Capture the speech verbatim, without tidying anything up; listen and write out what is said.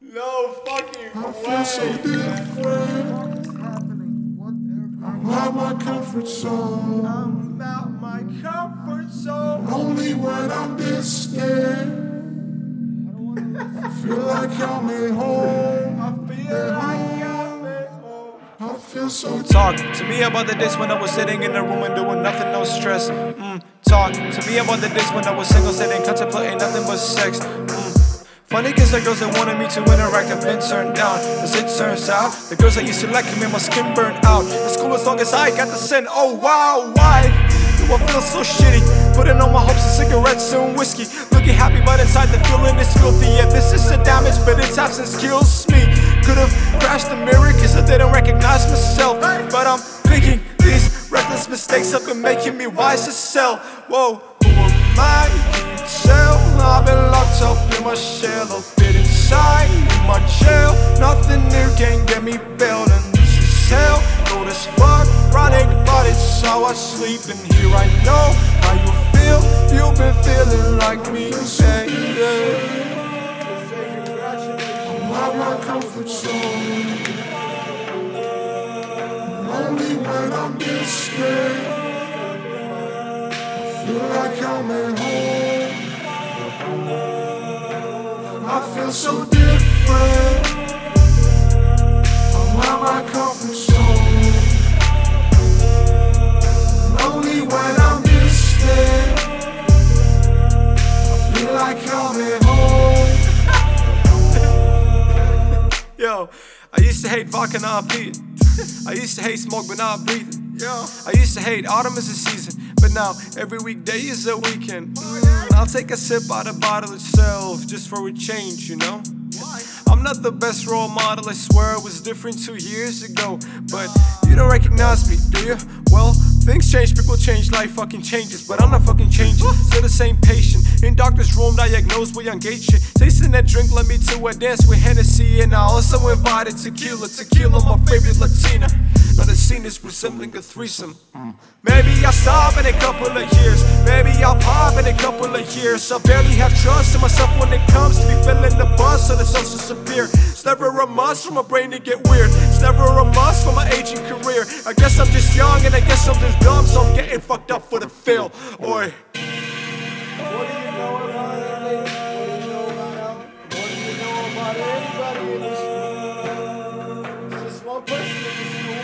No fucking I way. feel so different. I'm out my comfort zone. I'm out my comfort zone. Only when I'm this scared. I feel like I'm at home. I feel like I'm at home. I feel so Talk to me about the days when I was sitting in the room and doing nothing, no stress. Mm. Talk to me about the days when I was single, sitting, contemplating nothing but sex. Mm. Funny cause the girls that wanted me to interact have been turned down. As it turns out, the girls that used to like me, my skin burned out. It's cool as long as I got the scent. Oh wow, why do I feel so shitty? Putting on my hopes of cigarettes and whiskey. Looking happy but inside the feeling is filthy. Yeah, this is a damage but its absence kills me. Could've crashed the mirror cause I didn't recognize myself. But I'm thinking these reckless mistakes have been making me wise as hell. Whoa, who am I? You can tell I've been locked up in my shell. I'll fit inside in my jail. Nothing new can get me bailed. And this is hell, cold as fuck, chronic, but it's how I sleep. And here I know how you feel. You've been feeling like me, say yeah. out my comfort zone. Only when I'm this scared. I feel like I'm at home. I feel so different. I'm out my comfort zone. Only when I'm this scared. I feel like I'm at home. Yo, I used to hate vodka, now I pee it. I used to hate smoke, but now I breathe it. Yo, I used to hate autumn as a season, but now every weekday is a weekend. Mm, I'll take a sip out of the bottle itself, just for a change, you know? I'm not the best role model, I swear it was different two years ago. But you don't recognize me, do you? Well, things change, people change, life fucking changes. But I'm not fucking changing, still the same patient. In doctor's room, diagnosed with young gay shit. Tasting that drink led me to a dance with Hennessy. And I also invited tequila, tequila, my favorite Latina. Now the scene is resembling a threesome. Maybe I'll stop in a couple of years. Maybe I'll pop in a couple of years. I barely have trust in myself when it comes to be feeling the buzz, so the cells disappear. It's never a must for my brain to get weird. It's never a must for my aging career. I guess I'm just young and I guess I'm just dumb, so I'm getting fucked up for the feel. Oi. What do you know about it, lady? What do you know about Alvin? What do you know about anybody in this room? It's just one person in this room.